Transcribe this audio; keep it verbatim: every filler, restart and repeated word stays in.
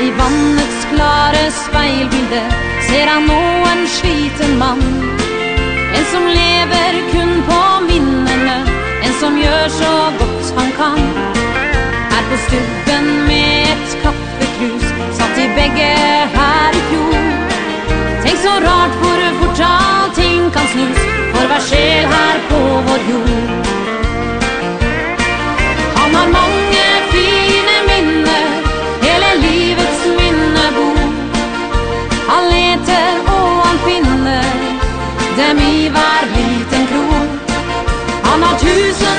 Her i vannets klare speilbilde ser han nå en sliten mann. En som lever kun på minnene, en som gjør så godt han kan. Her på stubben med et kaffekrus satt de begge her i fjor. Tenk så rart hvor fort allting kan snus for hver sjel her på vår jord. Han har mange fine minner, hele livets minnebok. Han leter og han finner dem i hver liten krok. Han har tusen